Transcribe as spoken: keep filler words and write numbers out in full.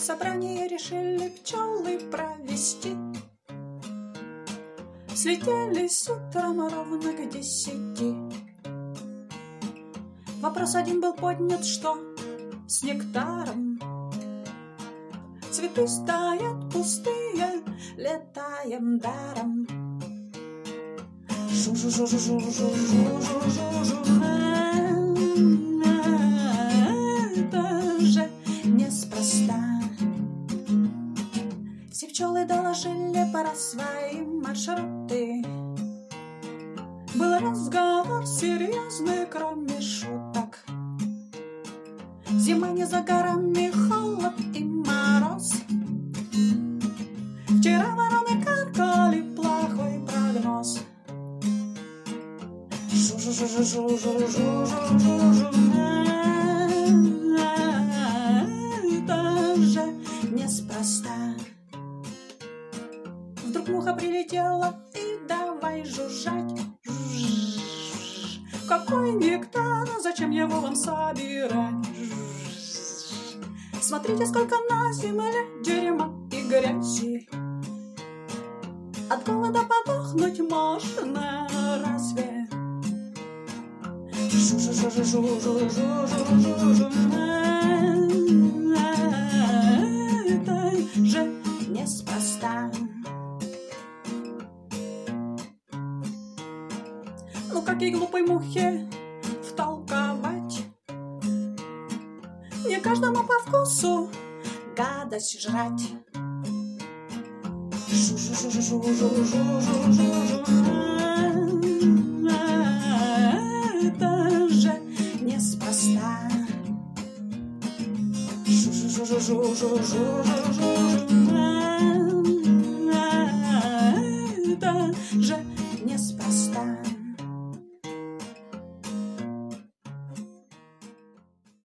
Собрание решили пчелы провести. Слетелись утром ровно к десяти. Вопрос один был поднят, что с нектаром? Цветы стоят пустые, летаем даром. Жу-жу-жу-жу-жу-жу-жу-жу-жу-жу. Это же неспроста. Все пчелы доложили про свои маршруты. Был разговор серьезный, кроме шуток. Зима не за горами, холод и мороз. Вчера вороны каркали, плохой прогноз. Жу-жу-жу-жу-жу-жу-жу-жу-жу. Это же неспроста. Вдруг муха прилетела и давай жужжать. Какой нектар, зачем его вам собирать? Смотрите, сколько на земле дерьма и грязи. От голода подохнуть можно разве? Жу-жу-жу-жу-жу-жу-жу-жу-жу. Это же неспроста. Ну как и глупой мухе втолковать? Не каждому по вкусу гадость жрать. Жу-жу-жу-жу-жу-жу-жу-жу. Это же неспроста. Жу-жу-жу-жу-жу-жу-жу-жу.